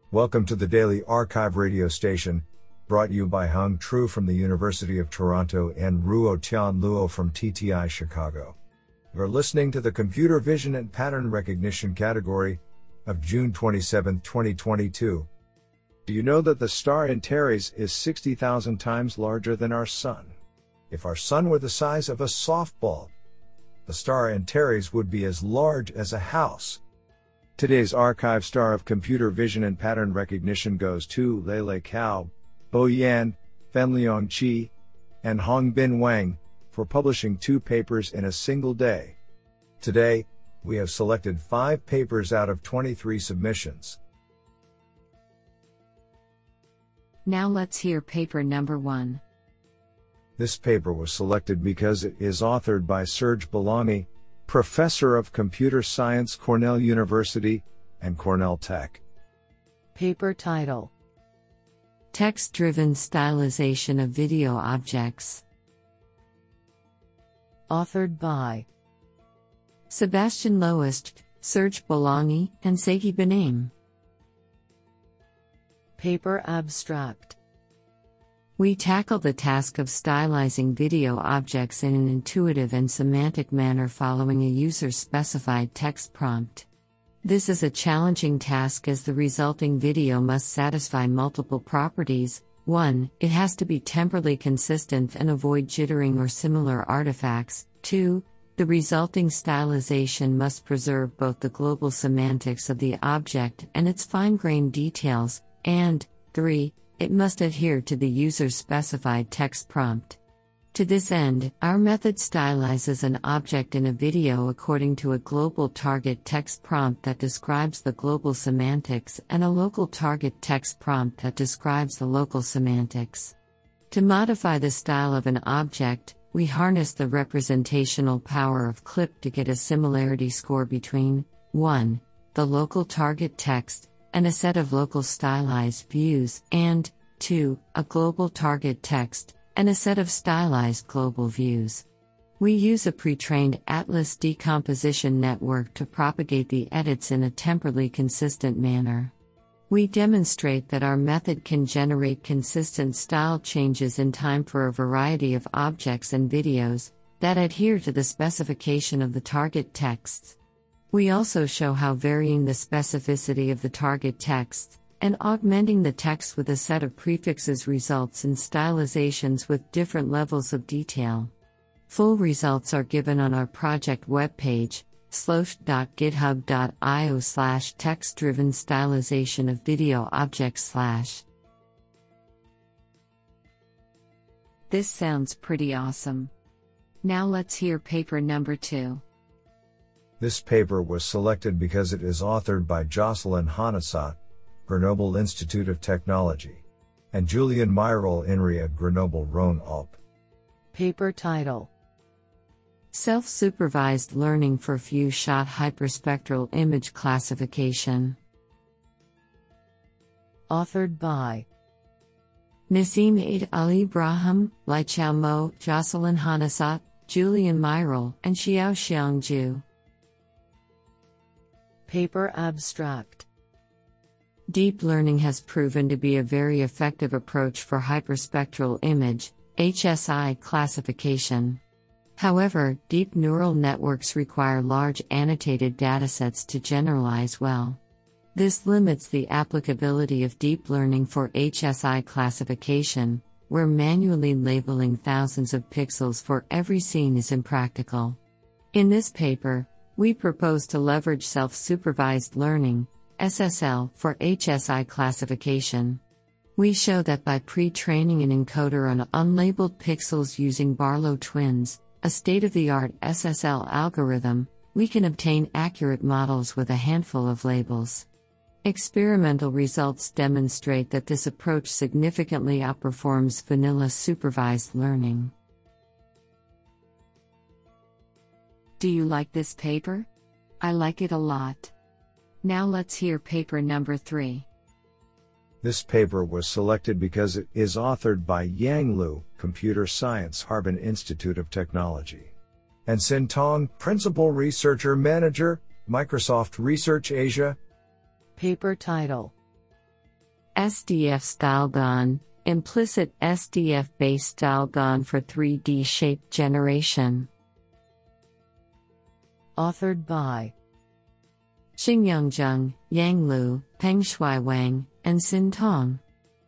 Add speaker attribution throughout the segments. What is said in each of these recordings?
Speaker 1: Welcome to the Daily Archive radio station, brought you by Hung Tru from the University of Toronto and Ruo Tian Luo from TTI Chicago. You're listening to the Computer Vision and Pattern Recognition category of June 27, 2022. Do you know that the star Antares is 60,000 times larger than our Sun? If our Sun were the size of a softball, the star Antares would be as large as a house. Today's archive star of computer vision and pattern recognition goes to Lei Cao, Bo Yan, Fenliang Qi, and Hongbin Wang for publishing 2 papers in a single day. Today, we have selected 5 papers out of 23 submissions.
Speaker 2: Now let's hear paper number 1.
Speaker 1: This paper was selected because it is authored by Serge Belaungy, Professor of Computer Science, Cornell University, and Cornell Tech.
Speaker 2: Paper title: Text-Driven Stylization of Video Objects. Authored by Sebastian Loest, Serge Belaungy, and Segi Benaim. Paper abstract: We tackle the task of stylizing video objects in an intuitive and semantic manner following a user-specified text prompt. This is a challenging task as the resulting video must satisfy multiple properties. 1. It has to be temporally consistent and avoid jittering or similar artifacts. 2. The resulting stylization must preserve both the global semantics of the object and its fine-grained details. And 3. It must adhere to the user-specified text prompt. To this end, our method stylizes an object in a video according to a global target text prompt that describes the global semantics and a local target text prompt that describes the local semantics. To modify the style of an object, we harness the representational power of CLIP to get a similarity score between 1. The local target text and a set of local stylized views, and 2. A global target text and a set of stylized global views. We use a pre-trained Atlas decomposition network to propagate the edits in a temporally consistent manner. We demonstrate that our method can generate consistent style changes in time for a variety of objects and videos that adhere to the specification of the target texts. We also show how varying the specificity of the target text and augmenting the text with a set of prefixes results in stylizations with different levels of detail. Full results are given on our project webpage, slosh.github.io/text-driven stylization of video objects/. This sounds pretty awesome. Now let's hear paper number 2.
Speaker 1: This paper was selected because it is authored by Jocelyn Hannasat, Grenoble Institute of Technology, and Julian Myrol Inria, Grenoble Rhône-Alpes.
Speaker 2: Paper title: Self-Supervised Learning for Few-Shot Hyperspectral Image Classification. Authored by Nassim Eid Ali Ibrahim, Liqiao Mo, Jocelyn Hannasat, Julian Myrol, and Xiaoxiang Zhu. Paper abstract: Deep learning has proven to be a very effective approach for hyperspectral image (HSI) classification. However, deep neural networks require large annotated datasets to generalize well. This limits the applicability of deep learning for HSI classification, where manually labeling thousands of pixels for every scene is impractical. In this paper, we propose to leverage self-supervised learning, SSL, for HSI classification. We show that by pre-training an encoder on unlabeled pixels using Barlow twins, a state-of-the-art SSL algorithm, we can obtain accurate models with a handful of labels. Experimental results demonstrate that this approach significantly outperforms vanilla supervised learning. Do you like this paper? I like it a lot. Now let's hear paper number 3.
Speaker 1: This paper was selected because it is authored by Yang Liu, Computer Science, Harbin Institute of Technology, and Xin Tong, Principal Researcher Manager, Microsoft Research Asia.
Speaker 2: Paper title: SDF Style GAN, implicit SDF-based style GAN for 3D shape generation. Authored by Xingyang Zheng, Yang Lu, Pengshui Wang, and Xin Tong.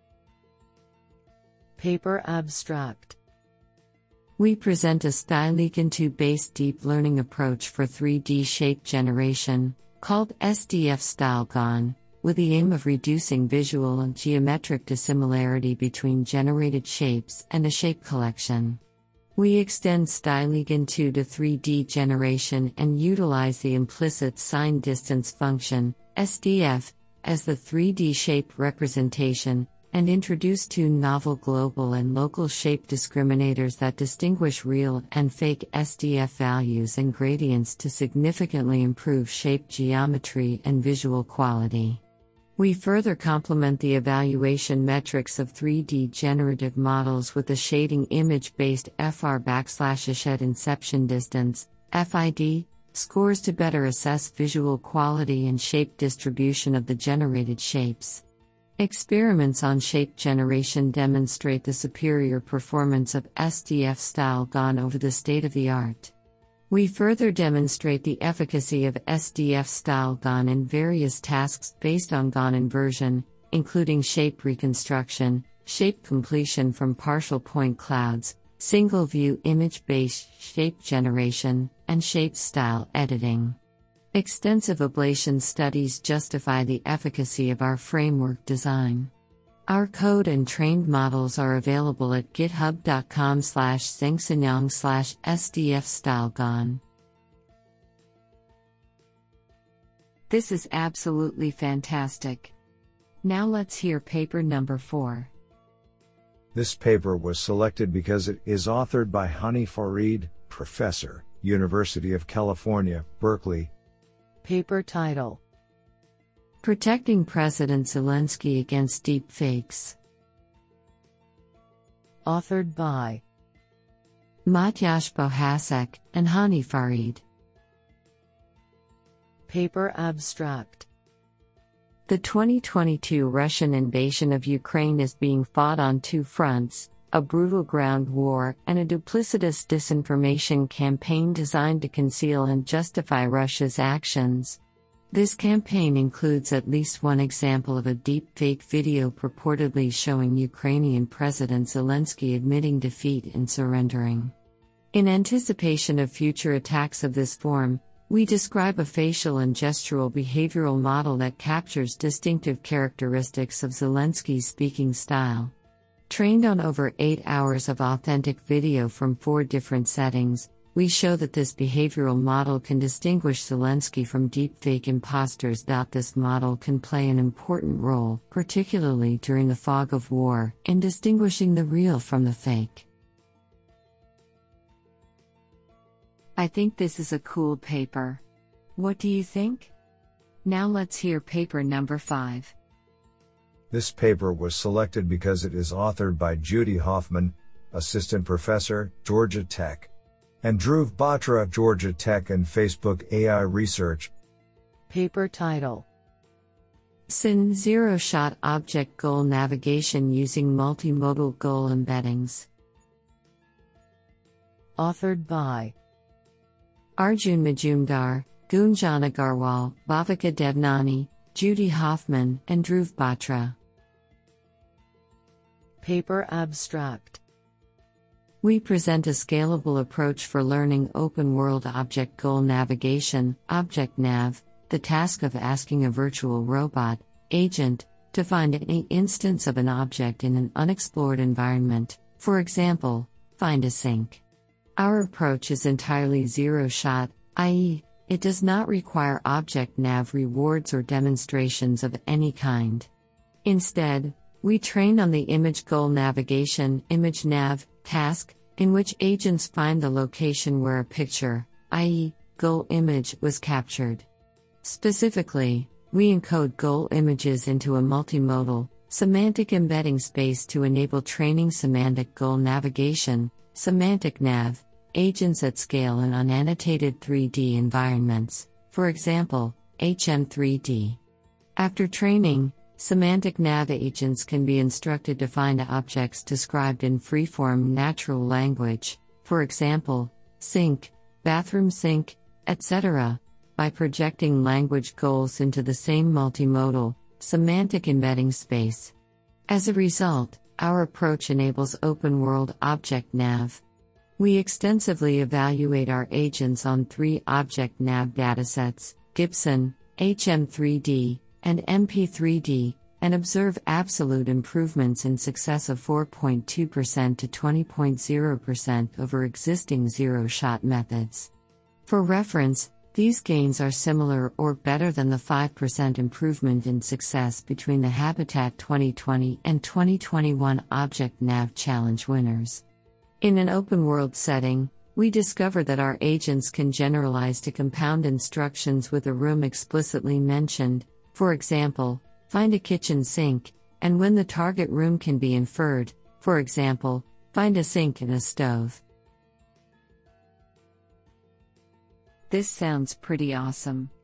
Speaker 2: Paper abstract. We present a StyleGAN2-based deep learning approach for 3D shape generation, called SDF Style GAN, with the aim of reducing visual and geometric dissimilarity between generated shapes and a shape collection. We extend StyleGAN2 to 3D generation and utilize the implicit sign distance function, SDF, as the 3D shape representation, and introduce two novel global and local shape discriminators that distinguish real and fake SDF values and gradients to significantly improve shape geometry and visual quality. We further complement the evaluation metrics of 3D generative models with the shading image-based FR/Ished inception distance, FID, scores to better assess visual quality and shape distribution of the generated shapes. Experiments on shape generation demonstrate the superior performance of SDF Style GAN over the state-of-the-art. We further demonstrate the efficacy of SDF Style GAN in various tasks based on GAN inversion, including shape reconstruction, shape completion from partial point clouds, single-view image-based shape generation, and shape style editing. Extensive ablation studies justify the efficacy of our framework design. Our code and trained models are available at github.com/zhengxinyang/SDF-Style-GAN. This is absolutely fantastic. Now let's hear paper number 4.
Speaker 1: This paper was selected because it is authored by Hani Farid, Professor, University of California, Berkeley.
Speaker 2: Paper title: Protecting President Zelensky Against Deepfakes. Authored by Matjaž Bohasek and Hani Farid. Paper abstract. The 2022 Russian invasion of Ukraine is being fought on two fronts: a brutal ground war and a duplicitous disinformation campaign designed to conceal and justify Russia's actions. This campaign includes at least one example of a deepfake video purportedly showing Ukrainian President Zelensky admitting defeat and surrendering. In anticipation of future attacks of this form, we describe a facial and gestural behavioral model that captures distinctive characteristics of Zelensky's speaking style. Trained on over 8 hours of authentic video from 4 different settings, we show that this behavioral model can distinguish Zelensky from deepfake imposters. This model can play an important role, particularly during the fog of war, in distinguishing the real from the fake. I think this is a cool paper. What do you think? Now let's hear paper number 5.
Speaker 1: This paper was selected because it is authored by Judy Hoffman, Assistant Professor, Georgia Tech, and Dhruv Batra, Georgia Tech and Facebook AI Research.
Speaker 2: Paper title: SYN Zero-Shot Object Goal Navigation Using Multimodal Goal Embeddings. Authored by Arjun Majumdar, Gunjan Agarwal, Bhavika Devnani, Judy Hoffman, and Dhruv Batra. Paper abstract. We present a scalable approach for learning open-world object goal navigation, ObjectNav, the task of asking a virtual robot, agent, to find any instance of an object in an unexplored environment, for example, find a sink. Our approach is entirely zero-shot, i.e., it does not require ObjectNav rewards or demonstrations of any kind. Instead, we train on the image goal navigation (ImageNav) task, in which agents find the location where a picture, i.e., goal image, was captured. Specifically, we encode goal images into a multimodal, semantic embedding space to enable training semantic goal navigation, semantic nav, agents at scale in unannotated 3D environments, for example, HM3D. After training, Semantic nav agents can be instructed to find objects described in free-form natural language, for example, sink, bathroom sink, etc., by projecting language goals into the same multimodal, semantic embedding space. As a result, our approach enables open-world object nav. We extensively evaluate our agents on 3 object nav datasets, Gibson, HM3D, and MP3D, and observe absolute improvements in success of 4.2% to 20.0% over existing zero-shot methods. For reference, these gains are similar or better than the 5% improvement in success between the Habitat 2020 and 2021 Object Nav Challenge winners. In an open-world setting, we discover that our agents can generalize to compound instructions with a room explicitly mentioned, for example, find a kitchen sink, and when the target room can be inferred, for example, find a sink and a stove. This sounds pretty awesome.